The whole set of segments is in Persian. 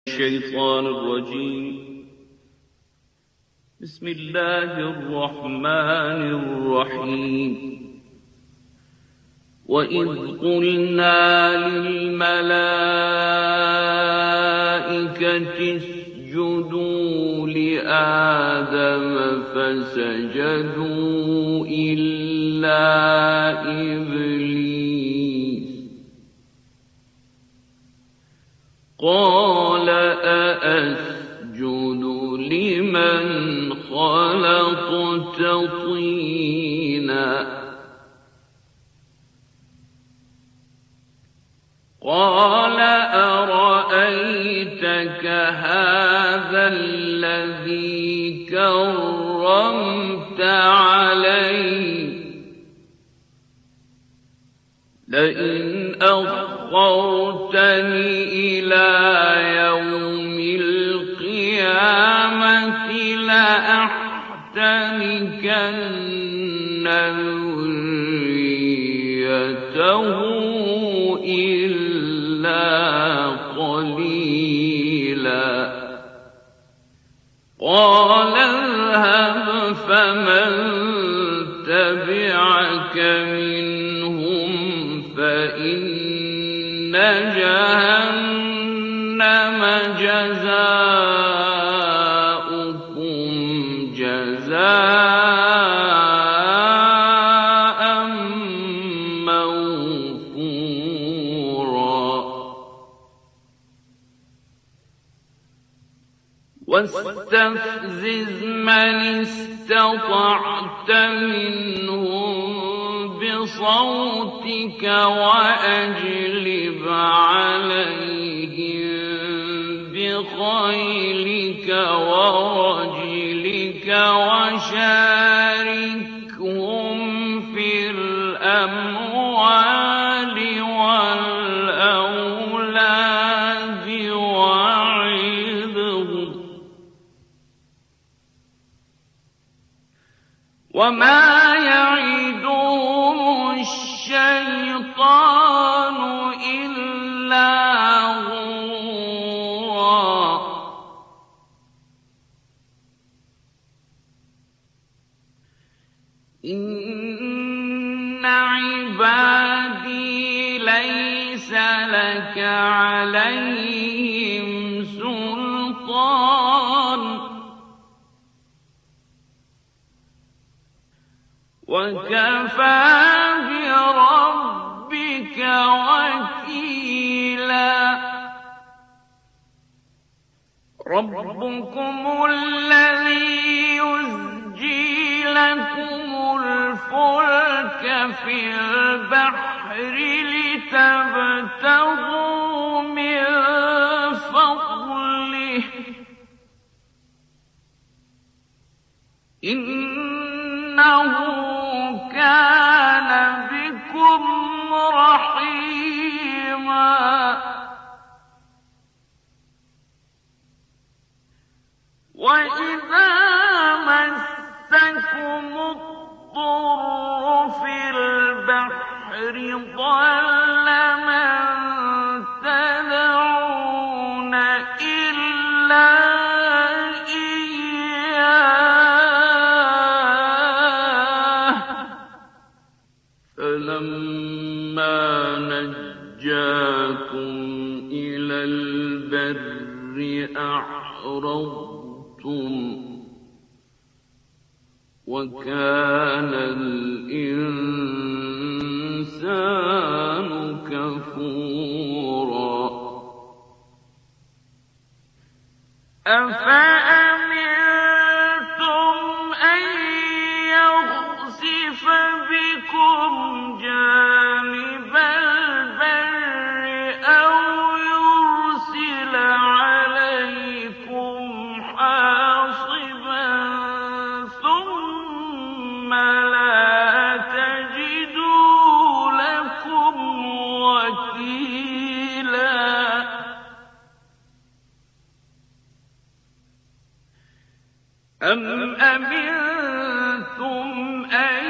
الشيطان الرجيم. بسم الله الرحمن الرحيم. وإذ قلنا للملائكة اسجدوا لآدم فسجدوا إلا إبليس قال أأسجد لمن خلقت طينا قال أرأيتك هذا الذي كرمت علي لئن أخرتني إلى يوم القيامة لأحتنكن ذريته إلا قليلا قال اذهب فمن تبعك منهم فإن جهنم جزاؤكم جزاء موفورا واستفزز من استطعت منهم بصوتك وأجلب عليهم بخيلك ورجلك وشاركهم في الأموال والأولاد وعظهم وما يعدهم الشيطان إلا غرورا إن عبادي ليس لك عليهم سلطان وكفى بربك وكيلا ربكم الذي يزجي لكم الفلك في البحر لتبتغوا من فضله إنه كان بكم رحيما وإذا مسكم الضر في البحر ضل من تدعون إلا فلما نجاكم إلى البر أعرضتم وكان الإنسان كفورا أفأمنتم أن يخسف بكم جانب البر أو يرسل عليكم حاصبا ثم لا تجدوا لكم وكيلا أم أمنتم أن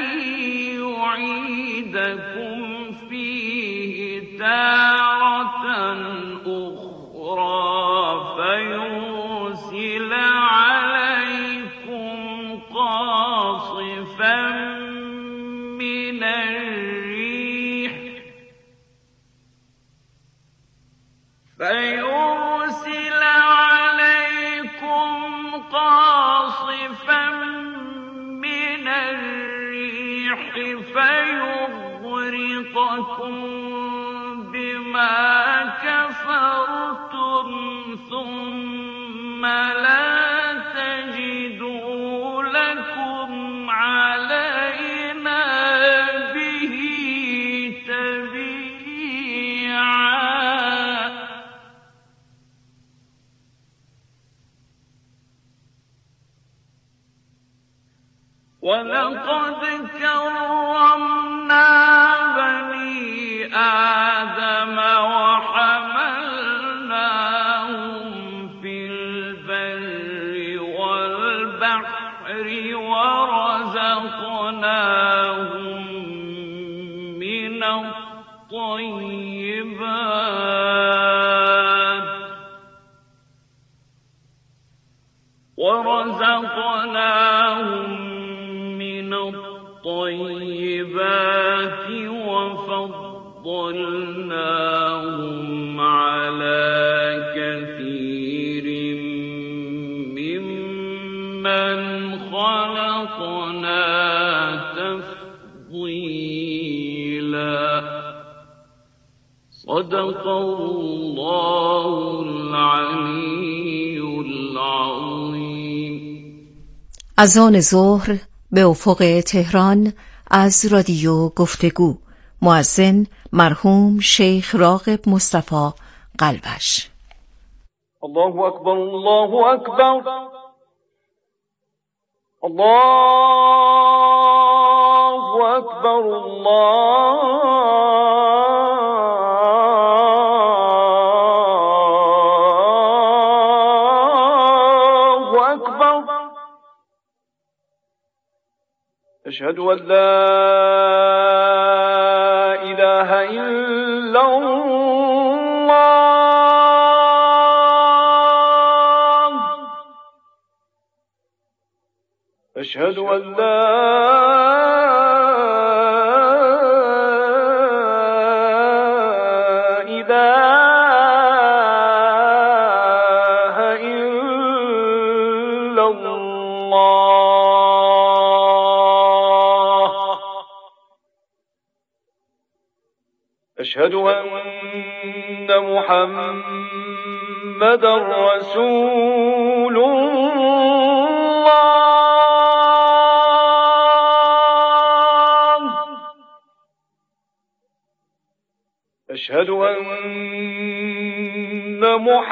يعيدكم فيه تارة أخرى فيرسل عليكم قاصفا من الريح فيغرقكم بما كفرتم ثم لا تجدوا لكم علينا به تبيعا. ولقد كرمنا بني آدم وحملناهم في البر والبحر ورزقناهم من الطيبات وفضلناهم على كثير ممن خلقنا تفضيلا. صدق الله العلی العظیم. اذان ظهر به افق تهران از رادیو گفتگو. مؤذن مرحوم شیخ راغب مصطفی قلبش. الله اکبر الله اکبر الله اکبر الله اکبر. اشهد ان لا اله الا الله. اشهد ان لا اله الا الله. أشهد أن محمدا رسول الله. أشهد أن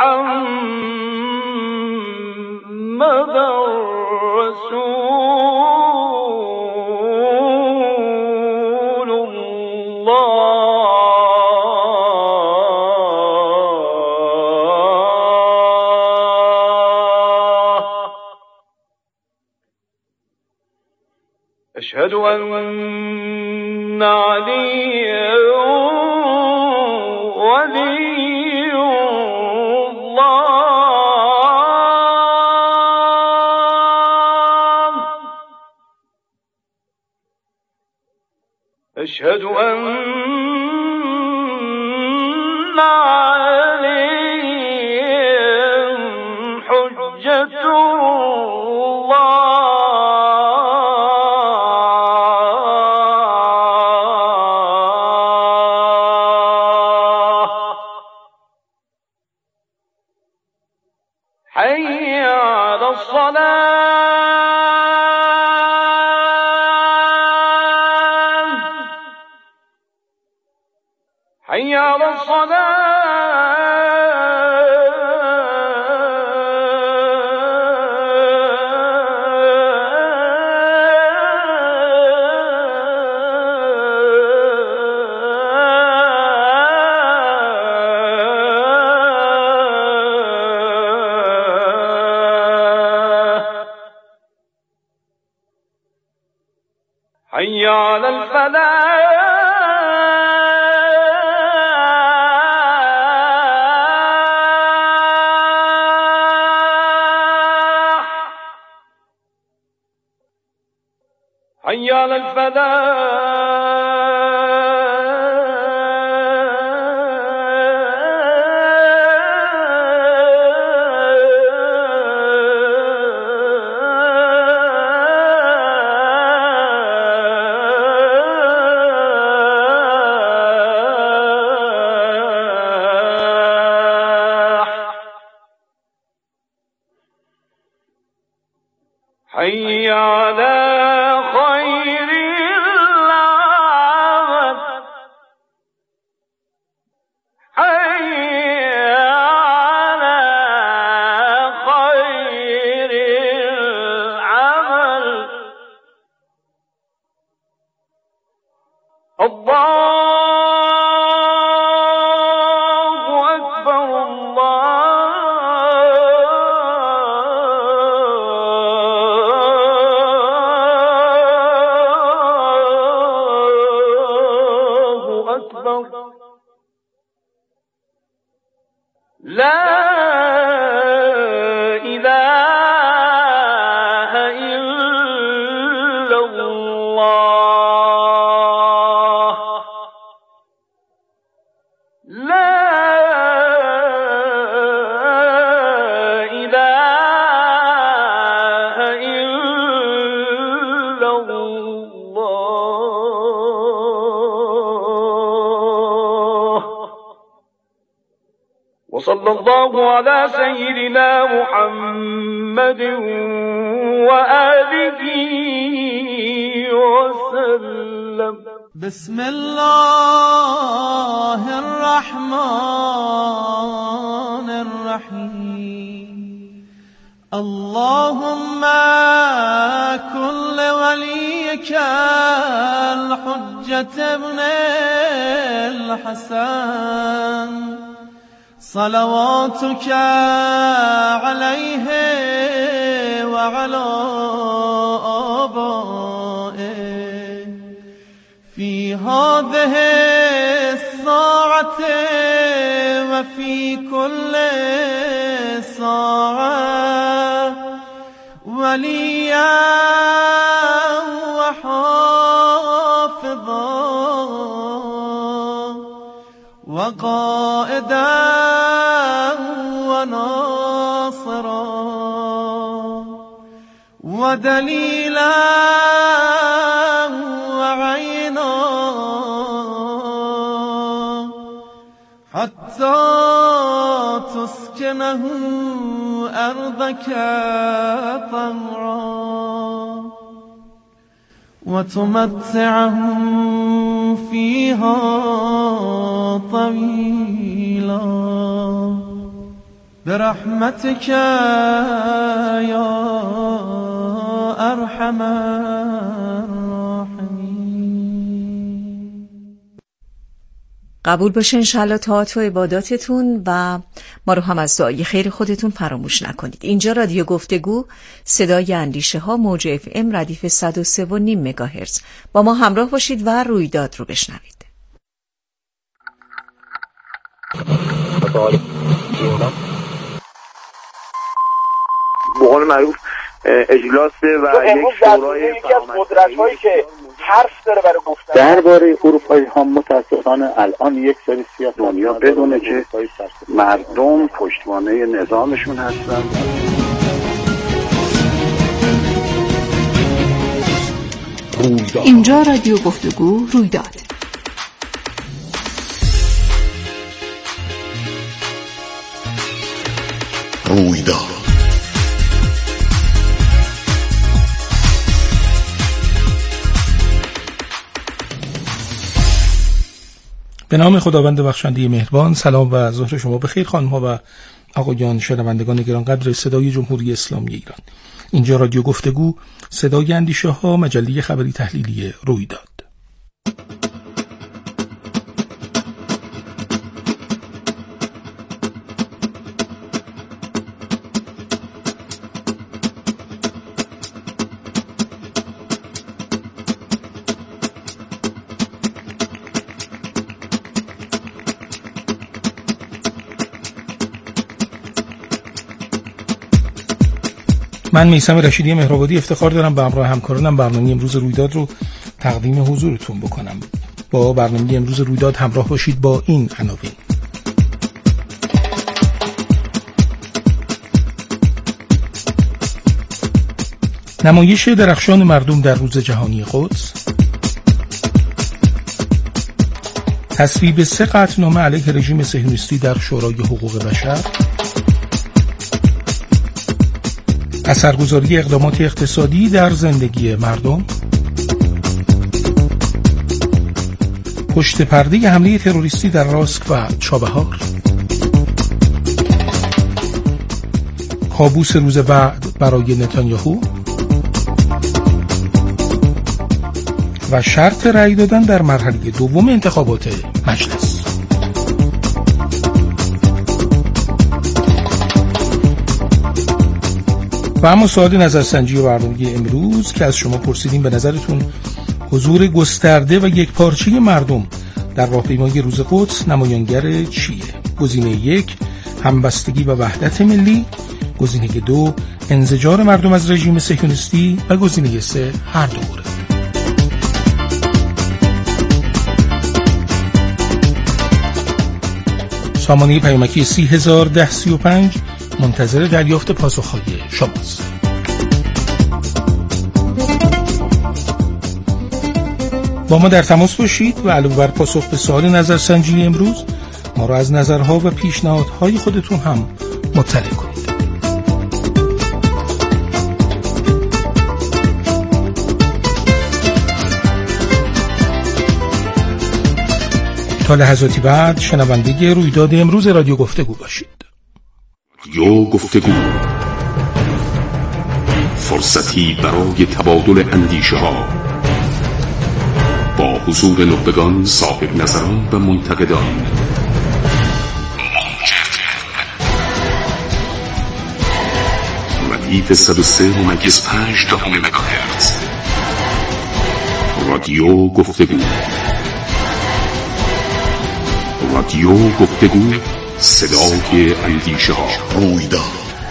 محمدا رسول الله. أشهد أن عليا ولي الله. أشهد أن عليا حجة الله. حي على الصلاة. حي على حي على الفلاح. حي على الفلاح حي على خير العمل حي على خير العمل الله أكبر لا إله إلا الله لا إله إلا الله وصلى الله على سيدنا محمد وآله وسلم. بسم الله الرحمن الرحيم. اللهم كن لوليك الحجة ابن الحسن صلواتك عليه وعلى آبائه في هذه الساعة وفي كل ساعة وليا وحافظا وقائدا وناصرا ودليلا وعينا حتى تسكنه أرضك طوعا وتمتعه فيها طويلا برحمتك يا أرحم الراحمين. قبول باشه انشالله طاعت و عباداتتون و ما رو هم از دعای خیر خودتون فراموش نکنید. اینجا رادیو گفتگو، صدای اندیشه ها، موج FM ردیف 103.5 مگاهرتز. با ما همراه باشید و رویداد رو بشنوید. به قول معروف اجلاسه و یک شورای یکی از قدرت‌هایی که حرف داره برای گفتن درباره اروپایی ها متاسفانه الان یک سری سیاست دنیا بدونه که مردم پشتوانه نظامشون هستن. اینجا رادیو گفتگو رویداد. به نام خداوند بخشنده مهربان. سلام و ظهر شما بخیر خانم‌ها و آقایان شنوندگان گرانقدر صدای جمهوری اسلامی ایران. اینجا رادیو گفتگو، صدای اندیشه ها، مجله خبری تحلیلی رویداد. من میثم رشیدی مهرآبادی افتخار دارم به همراه همکارانم برنامه امروز رویداد رو تقدیم حضورتون بکنم. با برنامه امروز رویداد همراه باشید با این عناوین. نمایش درخشان مردم در روز جهانی قدس، تصویب 3 قطعنامه علیه رژیم صهیونیستی در شورای حقوق بشر، اثرگذاری اقدامات اقتصادی در زندگی مردم، پشت پرده حمله تروریستی در راسک و چابهار، کابوس روز بعد برای نتانیاهو و شرط رأی دادن در مرحله دوم انتخابات مجلس. و اما سوال نظرسنجی برنامه امروز که از شما پرسیدیم به نظرتون حضور گسترده و یکپارچه مردم در راهپیمایی روز قدس نمایانگر چیه؟ گزینه 1 همبستگی و وحدت ملی، گزینه 2 انزجار مردم از رژیم صهیونیستی و گزینه 3 هر دو مورد. سامانه پیامکی 301035 منتظر دریافت پاسخهای شماست. با ما در تماس باشید و علاوه بر پاسخ به سوال نظرسنجی امروز ما را از نظرها و پیشنهادهای خودتون هم مطلع کنید. تا لحظاتی بعد شنونده رویداد امروز رادیو گفتگو باشید. رادیو گفتگو، فرصتی برای تبادل اندیشه ها با حضور نخبگان، صاحب نظران و منتقدان. ردیف 103.5 مگاهرتز. رادیو گفتگو، رادیو گفتگو، صدای اندیشه ها. رویداد.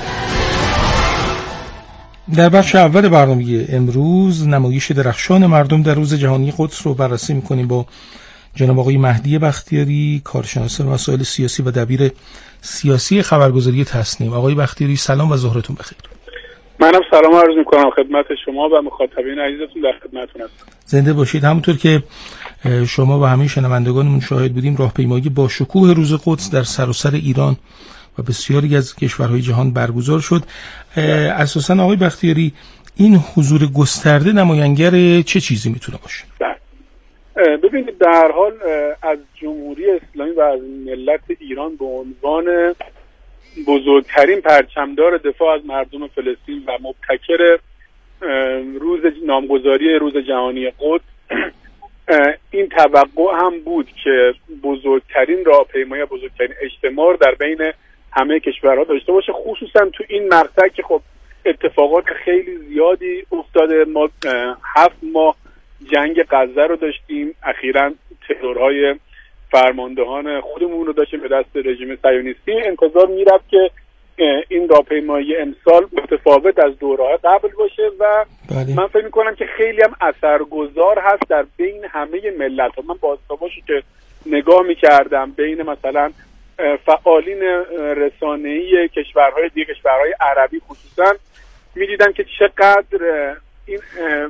در بخش اول برنامه امروز نمایش درخشان مردم در روز جهانی قدس رو بررسی می‌کنیم با جناب آقای مهدی بختیاری، کارشناس مسائل سیاسی و دبیر سیاسی خبرگزاری تصنیم. آقای بختیاری سلام و ظهرتون بخیر. منم سلام عرض می‌کنم خدمت شما و مخاطبین عزیزتون، در خدمتتون هستم. زنده باشید. همونطور که شما و همه شنوندگانمون شاهد بودیم، راهپیمایی با شکوه روز قدس در سراسر ایران و بسیاری از کشورهای جهان برگزار شد. اساساً آقای بختیاری این حضور گسترده نمایانگر چه چیزی میتونه باشه؟ ببینید، در حال از جمهوری اسلامی و از ملت ایران به عنوان بزرگترین پرچمدار دفاع از مردم فلسطین و مبتکر روز نامگذاری روز جهانی قدس این توقع هم بود که بزرگترین راهپیمایی، بزرگترین اجتماع در بین همه کشورها داشته باشه، خصوصا تو این مقطع که خب اتفاقات خیلی زیادی افتاده. ما 7 ماه جنگ غزه رو داشتیم، اخیراً ترورهای فرماندهان خودمون رو داشتیم به دست رژیم صهیونیستی. انتظار میرفت که این راهپیمایی امسال متفاوت از دوره‌های قبل باشه و من فکر می‌کنم که خیلی هم اثرگذار هست در بین همه ملت‌ها. من بازتاباشی که نگاه می‌کردم بین مثلا فعالین رسانه‌ای کشورهای دیگه، کشورهای عربی خصوصا، می‌دیدم که چقدر این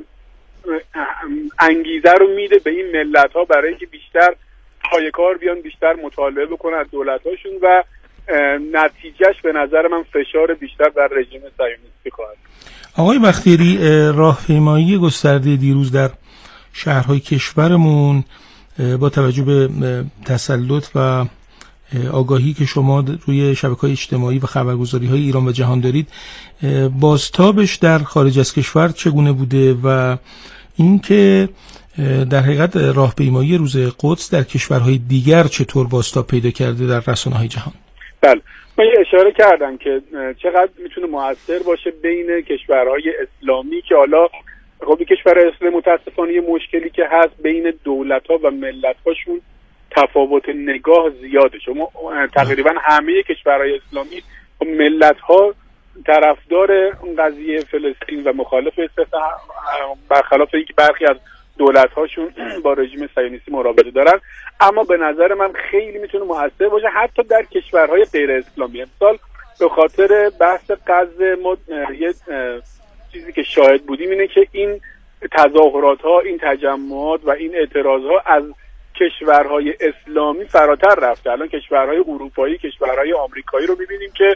انگیزه رو میده به این ملت‌ها برای اینکه بیشتر پای کار بیان، بیشتر مطالبه بکنن از دولت‌هاشون و نتیجهش به نظر من فشار بیشتر بر رژیم صهیونیستی خواهد. آقای بختیاری، راهپیمایی گسترده دیروز در شهرهای کشورمون با توجه به تسلط و آگاهی که شما روی شبکه‌های اجتماعی و خبرگزاری‌های ایران و جهان دارید، بازتابش در خارج از کشور چگونه بوده و اینکه در حقیقت راهپیمایی روز قدس در کشورهای دیگر چطور بازتاب پیدا کرده در رسانه‌های جهان؟ بله، من اشاره کردم که چقدر میتونه مؤثر باشه بین کشورهای اسلامی که حالا خب کشور اسلامی متاسفانه یه مشکلی که هست بین دولت‌ها و ملت‌هاشون تفاوت نگاه زیاده. شما تقریبا همه کشورهای اسلامی ملت‌ها طرفدار اون قضیه فلسطین و مخالف برخلاف اینکه برخی از دولت‌هاشون با رژیم صهیونیستی مراوده دارن، اما به نظر من خیلی میتونه موثر باشه حتی در کشورهای غیر اسلامی. امسال به خاطر بحث غزه ما یه چیزی که شاهد بودیم اینه که این تظاهرات‌ها، این تجمعات و این اعتراض‌ها از کشورهای اسلامی فراتر رفته. الان کشورهای اروپایی، کشورهای آمریکایی رو می‌بینیم که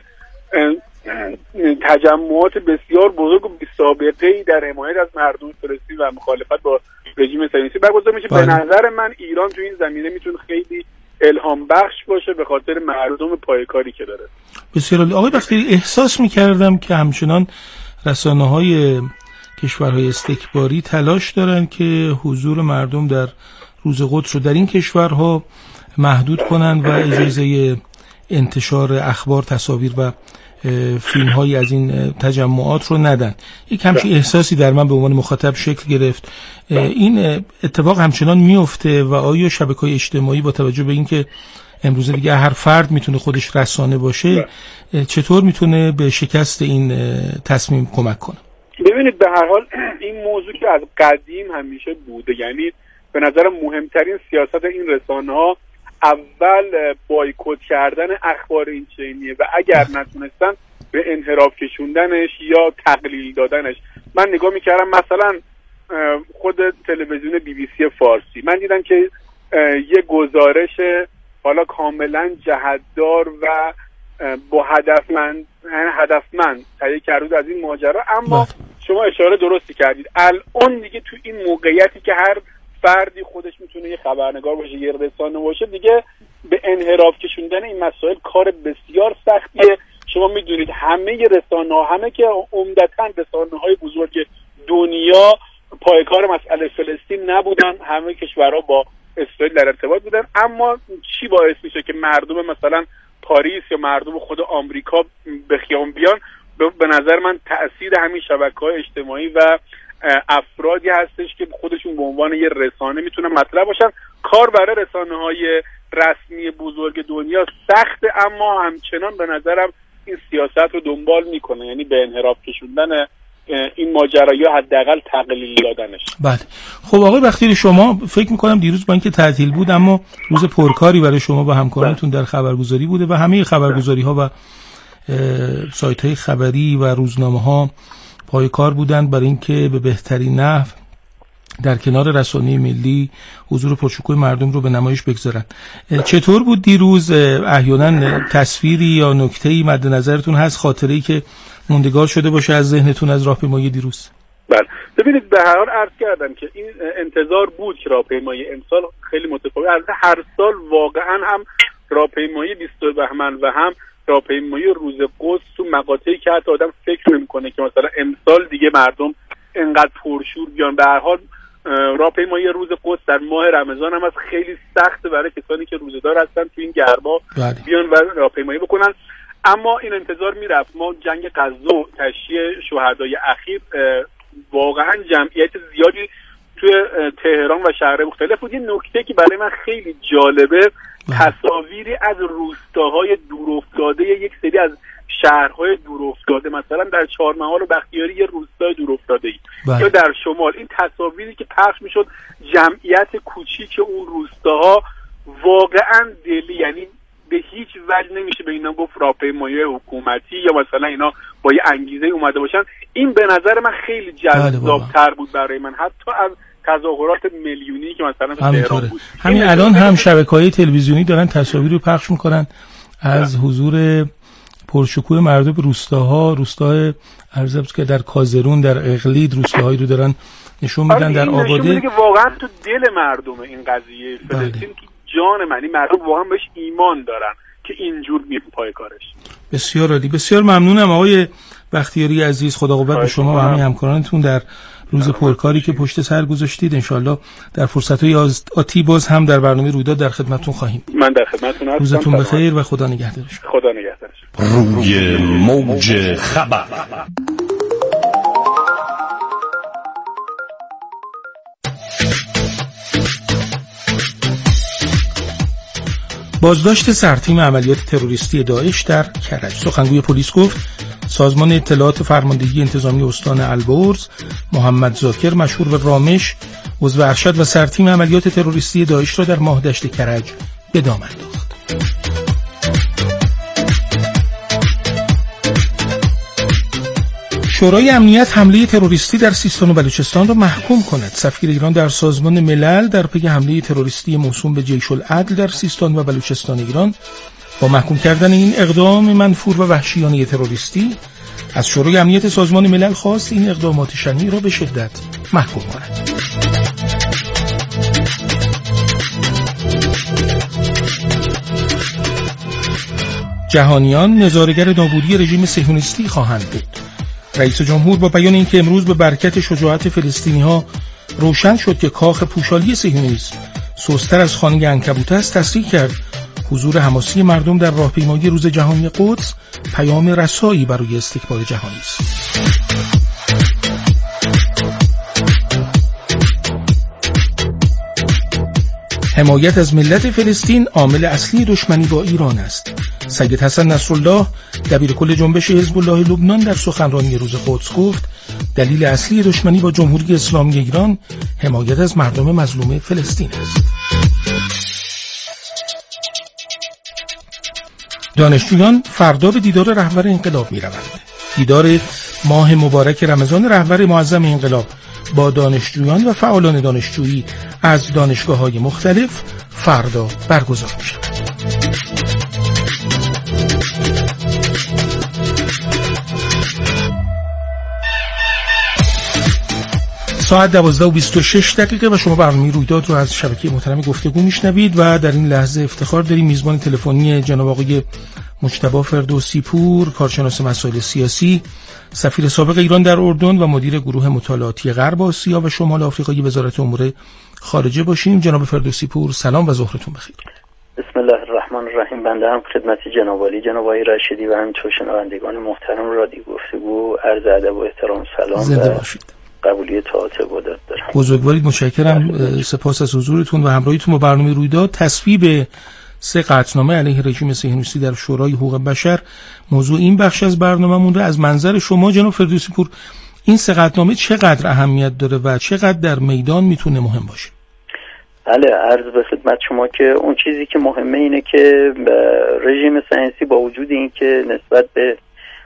تجمعات بسیار بزرگ و بی‌سابقه‌ای در حمایت از مردم فلسطین و مخالفت با رژیم صهیونیستی برگزار میشه. به نظر من ایران تو این زمینه میتونه خیلی الهام بخش باشه به خاطر مردم پایکاری که داره. بسیار عالی. آقای بختیاری، احساس می‌کردم که همچنان رسانه‌های کشورهای استکباری تلاش دارن که حضور مردم در روز قدس رو در این کشورها محدود کنن و اجازه انتشار اخبار، تصاویر و فیلم‌هایی از این تجمعات رو ندن. یک همچین احساسی در من به عنوان مخاطب شکل گرفت. این اتفاق همچنان میفته و آیا شبکه‌های اجتماعی با توجه به اینکه امروز دیگه هر فرد میتونه خودش رسانه باشه چطور میتونه به شکست این تصمیم کمک کنه؟ ببینید به هر حال این موضوع که از قدیم همیشه بوده، یعنی به نظر مهمترین سیاست این رسانه‌ها اول بایکوت کردن اخبار این چنینیه و اگر نتونستن به انحراف کشوندنش یا تقلیل دادنش. من نگاه میکردم مثلا خود تلویزیون BBC فارسی، من دیدم که یه گزارش حالا کاملا جهتدار و با هدفمند تهیه کرده از این ماجرا، اما شما اشاره درستی کردید. الان دیگه تو این موقعیتی که هر فردی خودش میتونه یه خبرنگار باشه، یه رسانه باشه، دیگه به انحراف کشوندن این مسائل کار بسیار سختیه. شما میدونید همه رسانه‌ها، همه که عمدتاً رسانه‌های بزرگ دنیا پایکار مسئله فلسطین نبودن، همه کشورها با اسرائیل در ارتباط بودن، اما چی باعث میشه که مردم مثلا پاریس یا مردم خود آمریکا به خیابون بیان؟ به نظر من تأثیر همین شبکه‌های اجتماعی و افرادی هستش که خودشون به عنوان یه رسانه میتونن مطرح باشن. کار برای رسانه‌های رسمی بزرگ دنیا سخته، اما همچنان به نظرم این سیاست رو دنبال میکنه، یعنی به انحراف کشوندن این ماجرا یا حداقل تقلیل دادنش. بله. خب آقای بختیاری، شما فکر میکنم دیروز با اینکه تعطیل بود اما روز پرکاری برای شما و همکارانتون در خبرگزاری بوده و همه خبرگزاری‌ها و سایت‌های خبری و روزنامه‌ها پای کار بودند برای اینکه به بهترین نحو در کنار رسانه ملی حضور پرشکوه مردم رو به نمایش بگذارن. چطور بود دیروز؟ احیانا تصویری یا نکته‌ای مد نظرتون هست، خاطره‌ای که موندگار شده باشه از ذهنتون از راهپیمایی دیروز؟ بله، ببینید به هر حال عرض کردم که این انتظار بود که راهپیمایی امسال خیلی متفاوت. البته هر سال واقعا هم راهپیمایی 22 بهمن و هم راهپیمایی روز قدس تو مقاطعی که حتی آدم فکر نمی‌کنه که مثلا امسال دیگه مردم انقدر پرشور بیان. به هر حال راهپیمایی روز قدس در ماه رمضان هم از خیلی سخت برای کسانی که روزه‌دار هستن تو این گرما بیان و راهپیمایی بکنن، اما این انتظار میرفت. ما جنگ غزه و تشییع شهدای اخیر واقعا جمعیت زیادی توی تهران و شهرهای مختلف بود. یه نکته که برای من خیلی جالبه، تصاویری از روستاهای دورافتاده یک سری از شهرهای دورافتاده، مثلا در چهارمحال و بختیاری یه روستای دورافتاده‌ای یا در شمال، این تصاویری که پخش میشد، جمعیت کوچیک اون روستاها واقعا دلی، یعنی به هیچ وجه نمیشه به اینا گفت راهپیمایی حکومتی یا مثلا اینا با یه انگیزه اومده باشن. این به نظر من خیلی جذاب‌تر بود برای من حتی از تظاهرات میلیونی که مثلا تو تهران بود. همین الان هم شبکه‌های تلویزیونی دارن تصاویر رو پخش میکنن از حضور پرشکوه مردم روستاها، روستای ارزبز که در کازرون، در اقلید، روستاهایی رو دارن نشون میدن در آباده. نشون میده که واقعا تو دل مردم این قضیه فلسطین، تو جان من، این مردم واقعا بهش ایمان دارن که اینجور میره پای کارش. بسیار عالی، بسیار ممنونم آقای بختیاری عزیز. خدا قوت به شما و همه همکارانتون در روز پرکاری که پشت سر گذاشتید. انشالله در فرصت‌های آتی باز هم در برنامه رویداد در خدمتتون خواهیم بود. من در خدمتتون هستم. روزتون بخیر و خدا نگهدار شما. خدا نگهدار. روی موج خبر. بازداشت سرتیم عملیات تروریستی داعش در کرج. سخنگوی پلیس گفت سازمان اطلاعات فرماندهی انتظامی استان البرز، محمد ذاکر مشهور به رامش، عضو ارشد و سرتیم عملیات تروریستی داعش را در ماه دشت کرج به دام انداخت. شورای امنیت حمله تروریستی در سیستان و بلوچستان را محکوم کند. سفیر ایران در سازمان ملل در پی حمله تروریستی موسوم به جیش العدل در سیستان و بلوچستان ایران با محکوم کردن این اقدام منفور و وحشیانه تروریستی از شورای امنیت سازمان ملل خواست این اقدامات شنیع را به شدت محکوم کند. جهانیان نظاره‌گر نابودی رژیم صهیونیستی خواهند بود. رئیس جمهور با بیان اینکه امروز به برکت شجاعت فلسطینی‌ها روشن شد که کاخ پوشالی صهیونیسم سست‌تر از خانه عنکبوت است، تصریح کرد حضور حماسی مردم در راهپیمایی روز جهانی قدس پیام رسایی برای استکبار جهانی است. حمایت از ملت فلسطین عامل اصلی دشمنی با ایران است. سید حسن نصرالله دبیرکل جنبش حزب الله لبنان در سخنرانی روز قدس گفت دلیل اصلی دشمنی با جمهوری اسلامی ایران حمایت از مردم مظلوم فلسطین است. دانشجویان فردا به دیدار رهبر انقلاب می‌روند. دیدار ماه مبارک رمضان رهبر معظم انقلاب با دانشجویان و فعالان دانشجویی از دانشگاه‌های مختلف فردا برگزار می‌شود. ساعت 12:26 و شما برنامه رویداد رو از شبکه محترم گفتگو میشنوید و در این لحظه افتخار داریم میزبان تلفنی جناب آقای مجتبی فردوسی پور، کارشناس مسائل سیاسی، سفیر سابق ایران در اردن و مدیر گروه مطالعاتی غرب آسیا و شمال آفریقای وزارت امور خارجه باشیم. جناب فردوسی پور سلام و ظهرتون بخیر. بسم الله الرحمن الرحیم. بنده هم خدمت جناب عالی جناب آقای رشیدی و همینطور شنوندگان محترم رادیو گفتگو عرض ادب و احترام سلام زنده باشید. قبولی طاعت عبادت دارم. بزرگوارید، متشکرم. سپاس از حضورتون و همراهیتون با برنامه رویداد. تصویب 3 قطعنامه علیه رژیم صهیونیستی در شورای حقوق بشر موضوع این بخش از برنامه‌مون. از منظر شما جناب فردوسی پور این 3 قطعنامه چقدر اهمیت داره و چقدر در میدان میتونه مهم باشه؟ بله، عرض به خدمت شما که اون چیزی که مهمه اینه که رژیم صهیونیستی با وجود این که نسبت به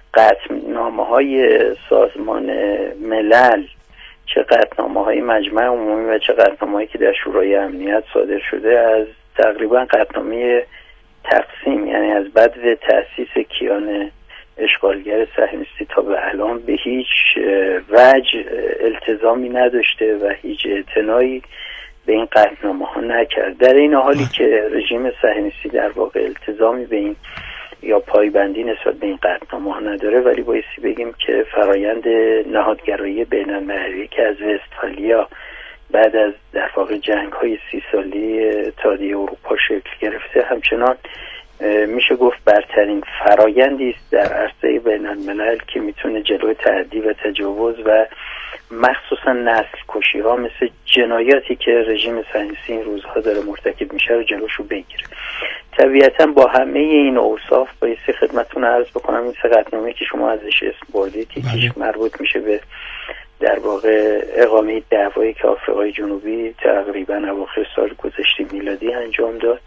قطعنامه‌های سازمان ملل، چه قطعنامه‌های مجمع عمومی و چه قطعنامه‌هایی که در شورای امنیت صادر شده، از تقریبا قطعنامه تقسیم، یعنی از بدو تأسیس کیان اشغالگر صهیونیستی تا به الان به هیچ وجه التزامی نداشته و هیچ اعتنایی به این قطعنامه‌ها نکرد. در این حالی که رژیم صهیونیستی در واقع التزامی به این یا پایبندی نسبت به این قطعنامه‌ها نداره، ولی بایستی بگیم که فرایند نهادگرایی بین‌المللی که از وستفالیا بعد از در واقع جنگ‌های 30 ساله اتحادیه اروپا شکل گرفته، همچنان میشه گفت برترین فرایندی است در عرصه بین‌الملل که میتونه جلوی تعدی و تجاوز و مخصوصا نسل کشی ها مثل جنایاتی که رژیم صهیونیستی این روزها داره مرتکب میشه رو جلوشو بگیره. طبیعتا با همه این اوصاف بایستی خدمتتون عرض بکنم این 3 قطعنامه که شما ازش اسم بردید، یکیش مربوط میشه به در واقع اقامه دعوایی که آفریقای جنوبی تقریبا اواخر سال گذشته میلادی انجام داد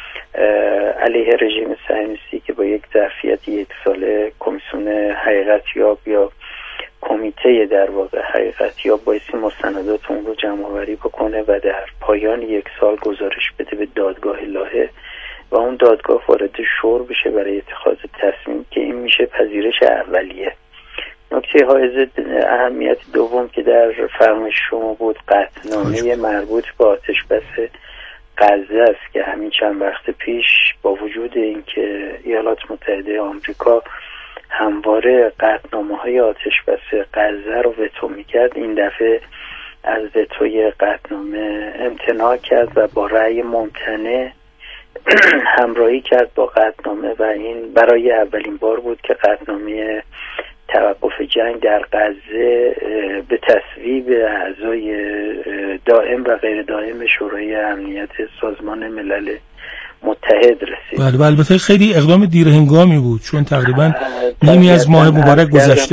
علیه رژیم صهیونیستی که با یک ظرفیت 1 ساله کمیسیون حقیقتیاب یا کمیته در واقع حقیقتیاب بایستی مستندات اون رو جمع آوری بکنه و در پایان 1 سال گزارش بده به دادگاه لاهه و اون دادگاه وارد شور بشه برای اتخاذ تصمیم که این میشه پذیرش اولیه. نکته حائز اهمیت دوم که در فرمایش شما بود قطعنامه مربوط به آتشبس غزه است که همین چند وقت پیش با وجود اینکه ایالات متحده آمریکا همواره قطعنامه‌های آتشبس غزه رو وتو می‌کرد، این دفعه از وتوی قطعنامه امتناع کرد و با رأی ممتنع همراهی کرد با قطعنامه و این برای اولین بار بود که قطعنامه توقف جنگ در غزه به تصویب اعضای دائم و غیر دائم شورای امنیت سازمان ملل متحد رسید. بله البته خیلی اقدام دیر هنگامی بود چون تقریبا نیمی از ماه مبارک گذشته